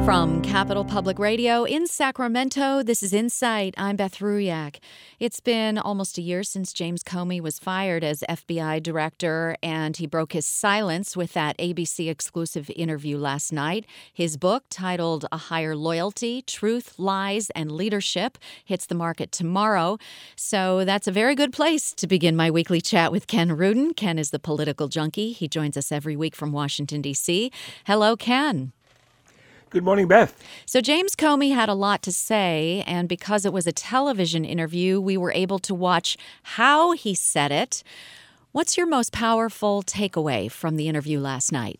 From Capital Public Radio in Sacramento, this is Insight. I'm Beth Ruyak. It's been almost a year since James Comey was fired as FBI director, and he broke his silence with that ABC exclusive interview last night. His book, titled A Higher Loyalty, Truth, Lies, and Leadership, hits the market tomorrow. So that's a very good place to begin my weekly chat with Ken Rudin. Ken is the political junkie. He joins us every week from Washington, D.C. Hello, Ken. Good morning, Beth. So James Comey had a lot to say, and because it was a television interview, we were able to watch how he said it. What's your most powerful takeaway from the interview last night?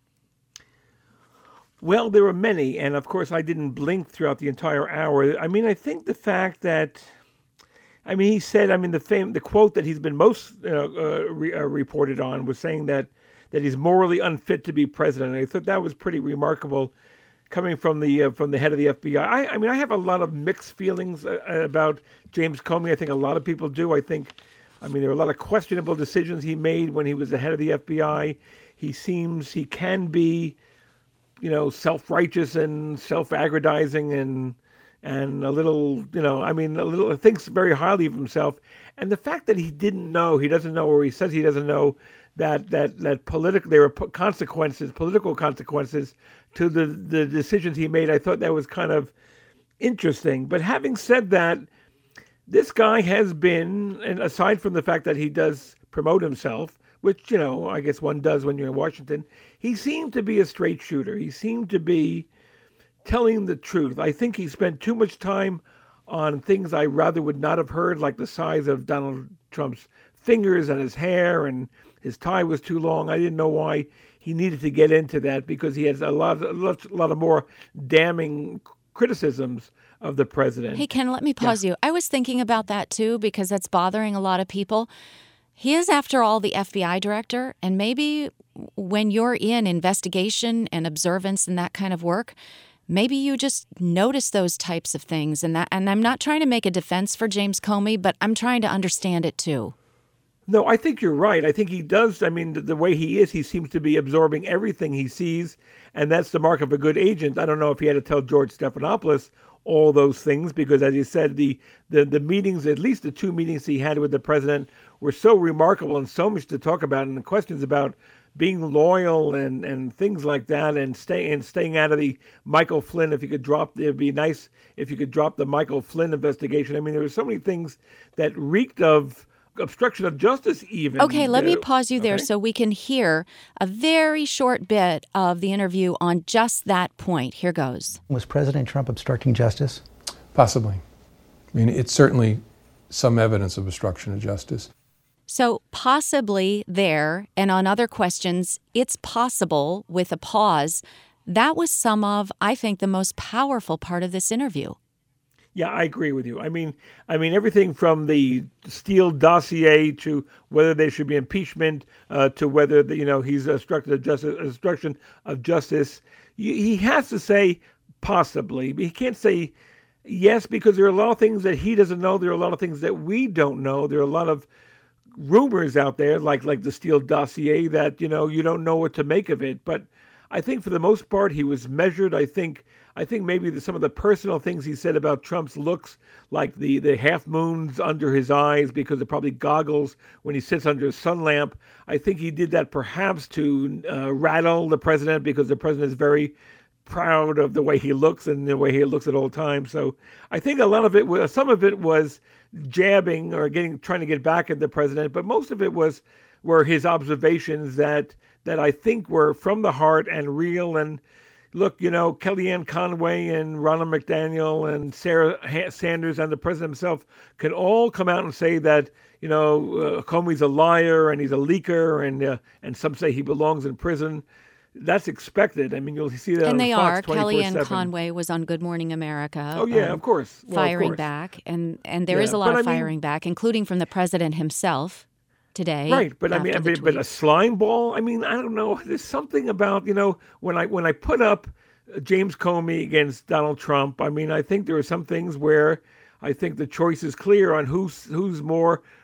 Well, there were many, and of course I didn't blink throughout the entire hour. I think the fact that, he said, the quote that he's been most reported on was saying that he's morally unfit to be president. I thought that was pretty remarkable, coming from the head of the FBI. I have a lot of mixed feelings about James Comey. I think a lot of people do. There are a lot of questionable decisions he made when he was the head of the FBI. He can be, self-righteous and self-aggrandizing and a little, thinks very highly of himself. And the fact that he doesn't know, or he says he doesn't know, that there were political consequences to the decisions he made. I thought that was kind of interesting. But having said that, this guy has been, and aside from the fact that he does promote himself, which, I guess one does when you're in Washington, he seemed to be a straight shooter. He seemed to be telling the truth. I think he spent too much time on things I rather would not have heard, like the size of Donald Trump's fingers and his hair, and his tie was too long. I didn't know why he needed to get into that, because he has a lot of more damning criticisms of the president. Hey, Ken, let me pause you. I was thinking about that, too, because that's bothering a lot of people. He is, after all, the FBI director, and maybe when you're in investigation and observance and that kind of work, maybe you just notice those types of things. And I'm not trying to make a defense for James Comey, but I'm trying to understand it, too. No, I think you're right. I think he does. The way he is, he seems to be absorbing everything he sees, and that's the mark of a good agent. I don't know if he had to tell George Stephanopoulos all those things, because, as you said, the meetings, at least the two meetings he had with the president, were so remarkable and so much to talk about, and the questions about being loyal and things like that, and staying out of the Michael Flynn. It'd be nice if you could drop the Michael Flynn investigation. There were so many things that reeked of obstruction of justice even. Okay, let me pause you there so we can hear a very short bit of the interview on just that point. Here goes. Was President Trump obstructing justice? Possibly. It's certainly some evidence of obstruction of justice. So possibly there, and on other questions, it's possible with a pause. That was some of, I think, the most powerful part of this interview. Yeah, I agree with you. Everything from the Steele dossier to whether there should be impeachment, to whether he's obstruction of justice. He has to say possibly. He can't say yes, because there are a lot of things that he doesn't know. There are a lot of things that we don't know. There are a lot of rumors out there, like the Steele dossier, that you don't know what to make of it. But I think for the most part he was measured. I think maybe some of the personal things he said about Trump's looks, like the half moons under his eyes because of probably goggles when he sits under a sun lamp. I think he did that perhaps to rattle the president, because the president is very proud of the way he looks and the way he looks at all times. So I think some of it was jabbing or trying to get back at the president, but most of it were his observations that I think were from the heart and real. And look, Kellyanne Conway and Ronald McDaniel and Sarah Sanders and the president himself can all come out and say that, Comey's a liar and he's a leaker, and some say he belongs in prison. That's expected. You'll see that. And on they Fox are. Kellyanne Conway was on Good Morning America. Oh yeah, of course. Firing back, and there is a lot of firing back, including from the president himself today. Right, but but a slime ball. I don't know. There's something about when I put up James Comey against Donald Trump. I think there are some things where I think the choice is clear on who's more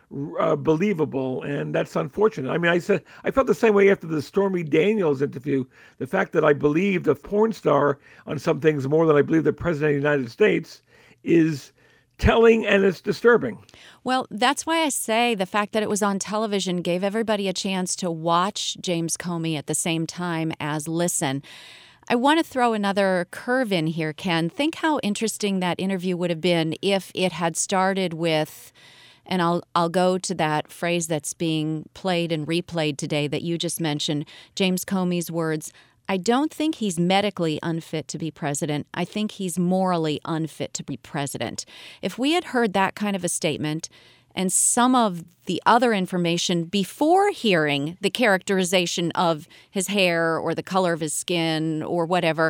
believable, and that's unfortunate. I mean, I felt the same way after the Stormy Daniels interview. The fact that I believed a porn star on some things more than I believe the President of the United States is telling, and it's disturbing. Well, that's why I say the fact that it was on television gave everybody a chance to watch James Comey at the same time as listen. I want to throw another curve in here, Ken. Think how interesting that interview would have been if it had started with, and I'll go to that phrase that's being played and replayed today that you just mentioned, James Comey's words, "I don't think he's medically unfit to be president. I think he's morally unfit to be president." If we had heard that kind of a statement and some of the other information before hearing the characterization of his hair or the color of his skin or whatever,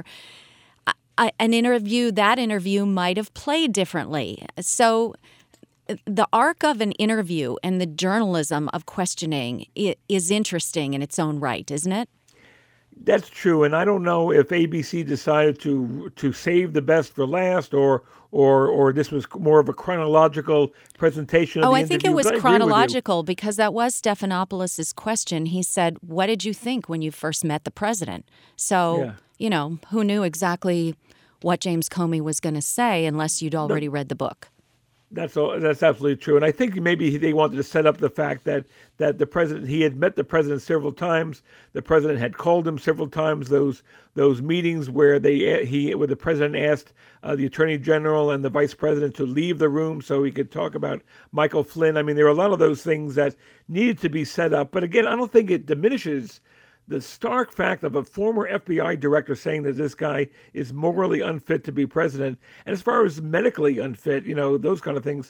that interview might have played differently. So the arc of an interview and the journalism of questioning is interesting in its own right, isn't it? That's true, and I don't know if ABC decided to save the best for last, or this was more of a chronological presentation of the interview. I think it was chronological because that was Stephanopoulos' question. He said, "What did you think when you first met the president?" So, who knew exactly what James Comey was going to say unless you'd already read the book? That's absolutely true, and I think maybe they wanted to set up the fact that the president, he had met the president several times. The president had called him several times. Those meetings where the president asked the attorney general and the vice president to leave the room so he could talk about Michael Flynn. I mean, there are a lot of those things that needed to be set up. But again, I don't think it diminishes the stark fact of a former FBI director saying that this guy is morally unfit to be president. And as far as medically unfit, those kind of things,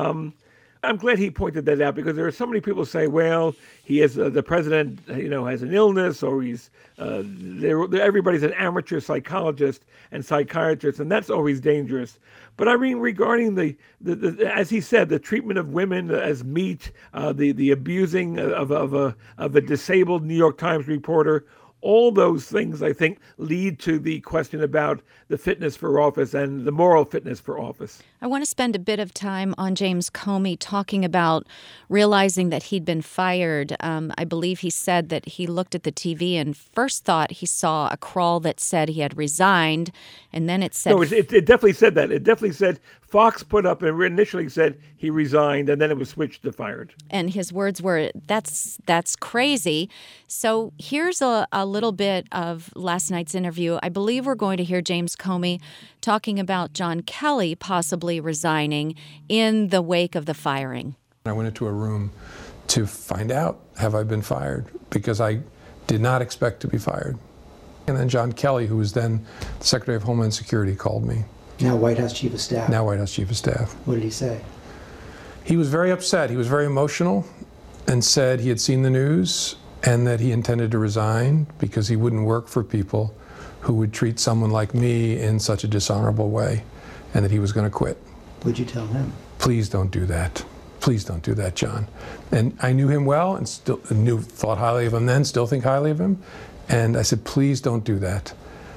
I'm glad he pointed that out, because there are so many people say, well, he has the president, has an illness, or he's everybody's an amateur psychologist and psychiatrist, and that's always dangerous. But I mean, regarding the as he said, the treatment of women as meat, the abusing of a disabled New York Times reporter, all those things, I think, lead to the question about the fitness for office and the moral fitness for office. I want to spend a bit of time on James Comey talking about realizing that he'd been fired. I believe he said that he looked at the TV and first thought he saw a crawl that said he had resigned, and then it said... No, it definitely said that. It definitely said Fox put up and initially said he resigned, and then it was switched to fired. And his words were, that's crazy. So here's a little bit of last night's interview. I believe we're going to hear James Comey talking about John Kelly possibly resigning in the wake of the firing. I went into a room to find out, have I been fired? Because I did not expect to be fired. And then John Kelly, who was then the Secretary of Homeland Security, called me. Now White House Chief of Staff. Now White House Chief of Staff. What did he say? He was very upset. He was very emotional and said he had seen the news and that he intended to resign because he wouldn't work for people who would treat someone like me in such a dishonorable way, and that he was going to quit. What'd you tell him? Please don't do that. Please don't do that, John. And I knew him well and thought highly of him then, still think highly of him. And I said, please don't do that.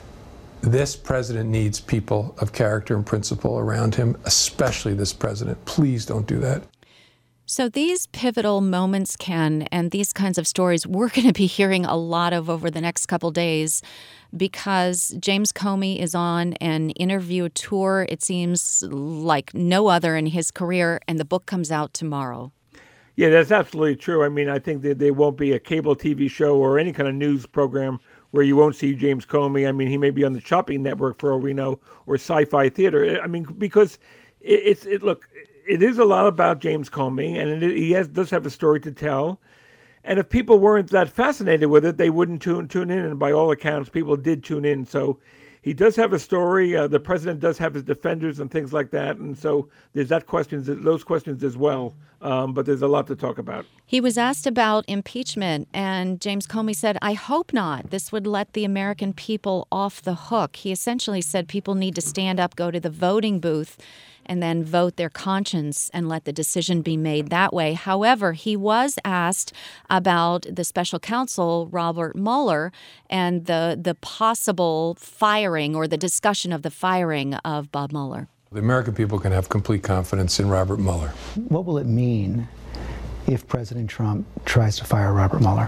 This president needs people of character and principle around him, especially this president. Please don't do that. So these pivotal moments, Ken, and these kinds of stories we're going to be hearing a lot of over the next couple days, because James Comey is on an interview tour, it seems like no other in his career, and the book comes out tomorrow. Yeah, that's absolutely true. I mean, I think that there won't be a cable TV show or any kind of news program where you won't see James Comey. I mean, he may be on the Shopping Network for all we know, or Sci-Fi Theater. I mean, because look, it is a lot about James Comey, and he does have a story to tell. And if people weren't that fascinated with it, they wouldn't tune in. And by all accounts, people did tune in. So he does have a story. The president does have his defenders and things like that. And so there's those questions as well. But there's a lot to talk about. He was asked about impeachment, and James Comey said, I hope not. This would let the American people off the hook. He essentially said people need to stand up, go to the voting booth, and then vote their conscience and let the decision be made that way. However, he was asked about the special counsel, Robert Mueller, and the possible firing or the discussion of the firing of Bob Mueller. The American people can have complete confidence in Robert Mueller. What will it mean if President Trump tries to fire Robert Mueller?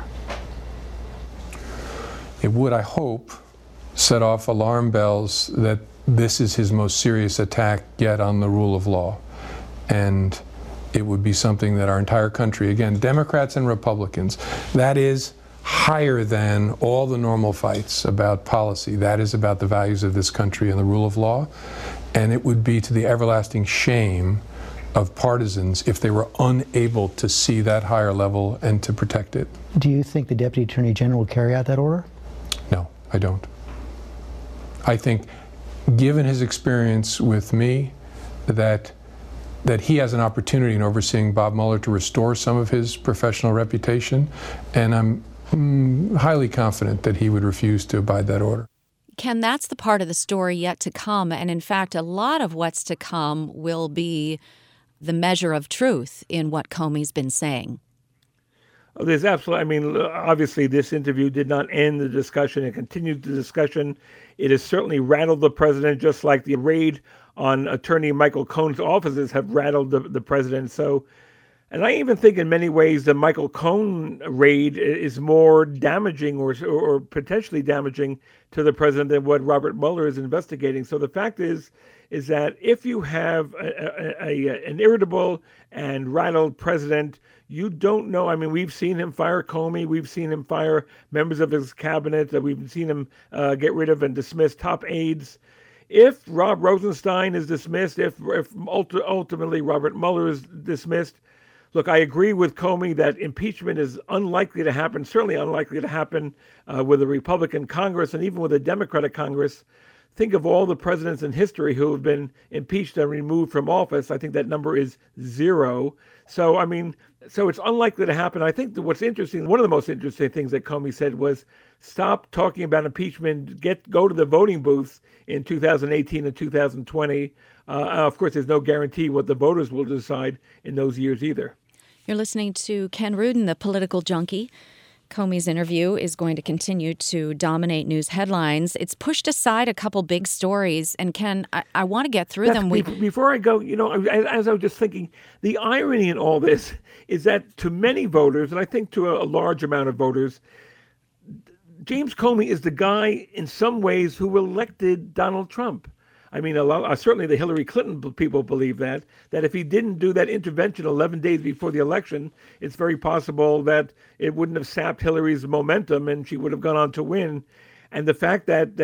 It would, I hope, set off alarm bells that this is his most serious attack yet on the rule of law. And it would be something that our entire country, again, Democrats and Republicans, that is higher than all the normal fights about policy. That is about the values of this country and the rule of law. And it would be to the everlasting shame of partisans if they were unable to see that higher level and to protect it. Do you think the Deputy Attorney General will carry out that order? No, I don't. I think, given his experience with me, that he has an opportunity in overseeing Bob Mueller to restore some of his professional reputation, and I'm highly confident that he would refuse to abide that order. Ken, that's the part of the story yet to come, and in fact, a lot of what's to come will be the measure of truth in what Comey's been saying. Oh, there's absolutely, I mean, obviously this interview did not end the discussion. It continued the discussion. It has certainly rattled the president, just like the raid on Attorney Michael Cohen's offices have rattled the president. So, and I even think in many ways the Michael Cohen raid is more damaging or potentially damaging to the president than what Robert Mueller is investigating. So the fact is that if you have an irritable and rattled president, you don't know. I mean, we've seen him fire Comey. We've seen him fire members of his cabinet. We've seen him get rid of and dismiss top aides. If Rob Rosenstein is dismissed, if ultimately Robert Mueller is dismissed, look, I agree with Comey that impeachment is unlikely to happen, certainly unlikely to happen with a Republican Congress and even with a Democratic Congress. Think of all the presidents in history who have been impeached and removed from office. I think that number is 0. So, I mean, so it's unlikely to happen. I think that what's interesting, one of the most interesting things that Comey said was stop talking about impeachment, go to the voting booths in 2018 and 2020. Of course, there's no guarantee what the voters will decide in those years either. You're listening to Ken Rudin, the political junkie. Comey's interview is going to continue to dominate news headlines. It's pushed aside a couple big stories. And Ken, I want to get through them. Before I go, as I was just thinking, the irony in all this is that to many voters, and I think to a large amount of voters, James Comey is the guy in some ways who elected Donald Trump. I mean, certainly the Hillary Clinton people believe that if he didn't do that intervention 11 days before the election, it's very possible that it wouldn't have sapped Hillary's momentum and she would have gone on to win. And the fact that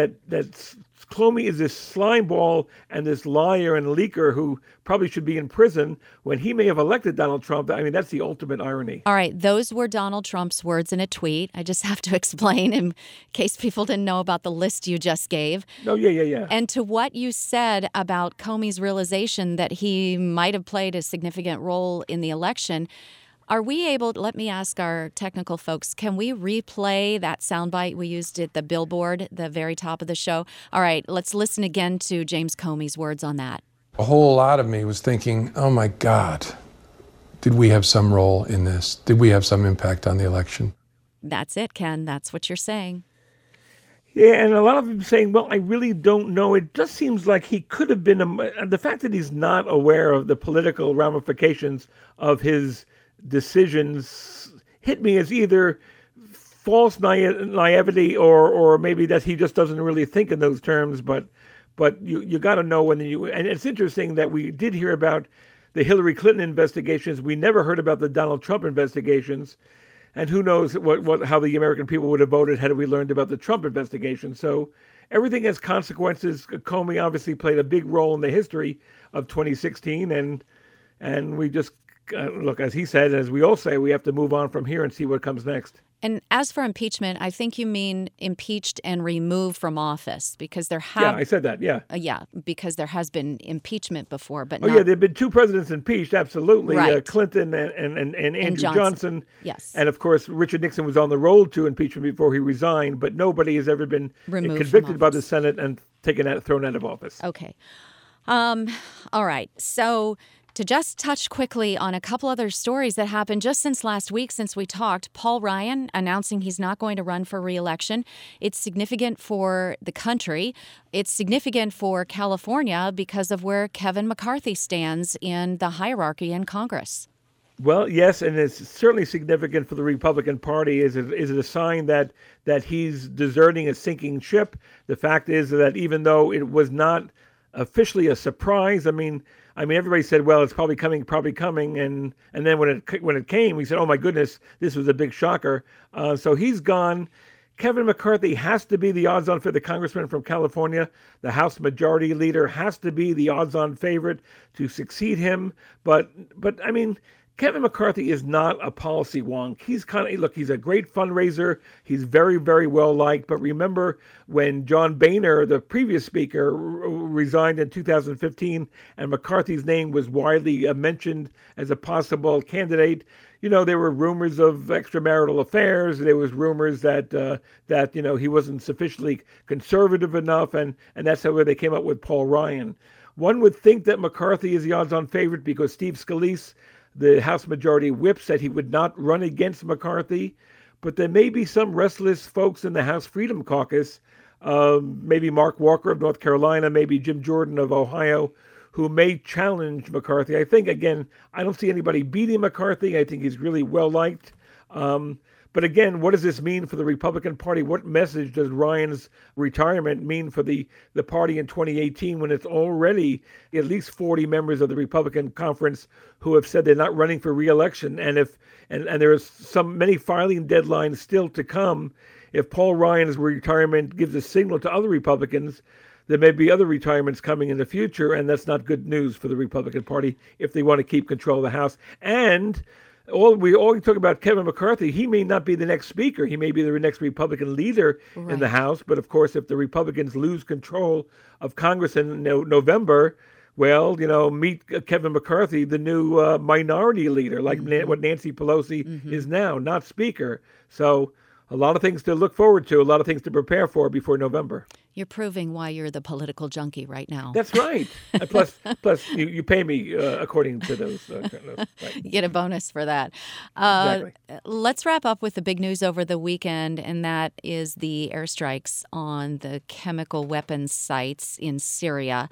Comey is this slime ball and this liar and leaker who probably should be in prison when he may have elected Donald Trump, I mean, that's the ultimate irony. All right, those were Donald Trump's words in a tweet. I just have to explain in case people didn't know about the list you just gave. Oh, yeah. And to what you said about Comey's realization that he might have played a significant role in the election, are we able, let me ask our technical folks, can we replay that soundbite we used at the billboard, the very top of the show? All right, let's listen again to James Comey's words on that. A whole lot of me was thinking, oh my God, did we have some role in this? Did we have some impact on the election? That's it, Ken. That's what you're saying. Yeah, and a lot of them saying, well, I really don't know. It just seems like he could have been, the fact that he's not aware of the political ramifications of his decisions hit me as either false naivety or maybe that he just doesn't really think in those terms. But you got to know and it's interesting that we did hear about the Hillary Clinton investigations. We never heard about the Donald Trump investigations. And who knows how the American people would have voted had we learned about the Trump investigation. So everything has consequences. Comey obviously played a big role in the history of 2016. And we just, look, as he said, as we all say, we have to move on from here and see what comes next. And as for impeachment, I think you mean impeached and removed from office because there have... Yeah, I said that, yeah. Yeah, because there has been impeachment before, but not... Oh, yeah, there have been 2 presidents impeached, absolutely. Right. Clinton and Andrew Johnson. Yes. And, of course, Richard Nixon was on the road to impeachment before he resigned, but nobody has ever been convicted by the Senate and thrown out of office. Okay. All right, so... To just touch quickly on a couple other stories that happened just since last week, since we talked, Paul Ryan announcing he's not going to run for re-election. It's significant for the country. It's significant for California because of where Kevin McCarthy stands in the hierarchy in Congress. Well, yes, and it's certainly significant for the Republican Party. Is it a sign that he's deserting a sinking ship? The fact is that even though it was not officially a surprise, I mean, everybody said, well, it's probably coming, and then when it came, we said, oh my goodness, this was a big shocker. So he's gone. Kevin McCarthy has to be the odds-on for the congressman from California. The House Majority Leader has to be the odds-on favorite to succeed him. But I mean, Kevin McCarthy is not a policy wonk. He's a great fundraiser. He's very, very well liked. But remember when John Boehner, the previous speaker, resigned in 2015, and McCarthy's name was widely mentioned as a possible candidate. There were rumors of extramarital affairs. There was rumors that he wasn't sufficiently conservative enough, and that's how they came up with Paul Ryan. One would think that McCarthy is the odds-on favorite because Steve Scalise, the House Majority Whip, said he would not run against McCarthy, but there may be some restless folks in the House Freedom Caucus, maybe Mark Walker of North Carolina, maybe Jim Jordan of Ohio, who may challenge McCarthy. I think, again, I don't see anybody beating McCarthy. I think he's really well-liked. But again, what does this mean for the Republican Party? What message does Ryan's retirement mean for the party in 2018 when it's already at least 40 members of the Republican conference who have said they're not running for re-election? And there's many filing deadlines still to come. If Paul Ryan's retirement gives a signal to other Republicans, there may be other retirements coming in the future, and that's not good news for the Republican Party if they want to keep control of the House. And we talk about Kevin McCarthy. He may not be the next speaker. He may be the next Republican leader in the House. But of course, if the Republicans lose control of Congress in November, well, meet Kevin McCarthy, the new minority leader, like what Nancy Pelosi is now, not speaker. So a lot of things to look forward to, a lot of things to prepare for before November. You're proving why you're the political junkie right now. That's right. Plus, you pay me according to those. Right. You get a bonus for that. Exactly. Let's wrap up with the big news over the weekend, and that is the airstrikes on the chemical weapons sites in Syria.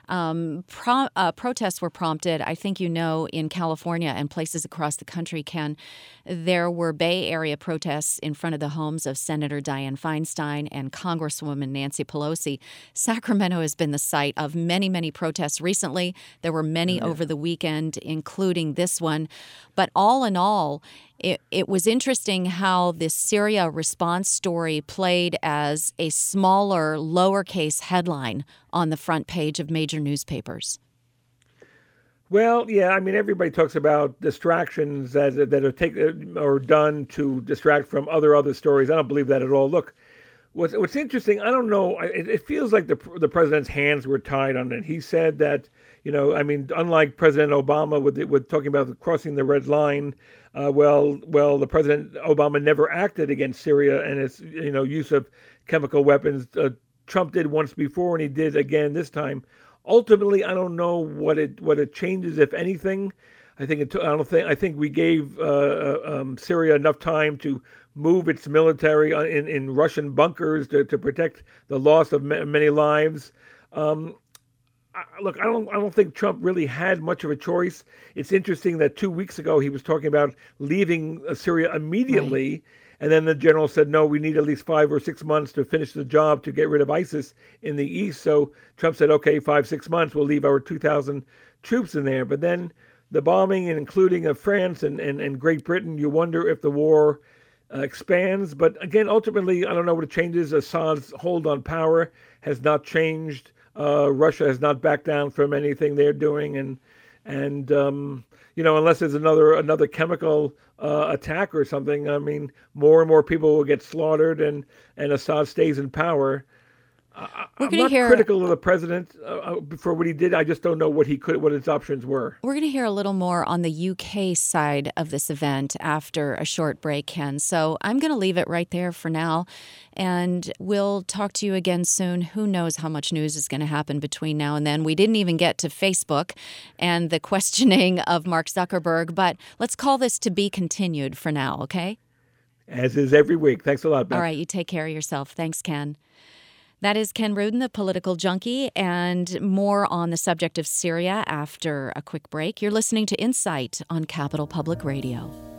Protests were prompted, I think in California and places across the country, Ken. There were Bay Area protests in front of the homes of Senator Dianne Feinstein and Congresswoman Nancy Pelosi. Sacramento has been the site of many, many protests recently. There were many over the weekend, including this one. But all in all, it was interesting how this Syria response story played as a smaller, lowercase headline on the front page of major newspapers. Well, yeah, everybody talks about distractions that are done to distract from other stories. I don't believe that at all. Look, what's interesting, I don't know, it feels like the president's hands were tied on it. He said that, unlike President Obama with talking about crossing the red line, the President Obama never acted against Syria and its, use of chemical weapons. Trump did once before, and he did again this time. Ultimately, I don't know what it changes, if anything. I think we gave Syria enough time to move its military in Russian bunkers to protect the loss of many lives. Look, I don't think Trump really had much of a choice. It's interesting that 2 weeks ago he was talking about leaving Syria immediately. Right. And then the general said, no, we need at least 5 or 6 months to finish the job to get rid of ISIS in the east. So Trump said, okay, 5-6 months, we'll leave our 2,000 troops in there. But then the bombing, and including of France and Great Britain, you wonder if the war expands. But again, ultimately, I don't know what it changes. Assad's hold on power has not changed. Russia has not backed down from anything they're doing. And unless there's another chemical attack or something, more and more people will get slaughtered, and Assad stays in power. I'm not critical of the president for what he did. I just don't know what his options were. We're going to hear a little more on the UK side of this event after a short break, Ken. So I'm going to leave it right there for now, and we'll talk to you again soon. Who knows how much news is going to happen between now and then. We didn't even get to Facebook and the questioning of Mark Zuckerberg, but let's call this to be continued for now, okay? As is every week. Thanks a lot, Beth. All right, you take care of yourself. Thanks, Ken. That is Ken Rudin, the political junkie, and more on the subject of Syria after a quick break. You're listening to Insight on Capital Public Radio.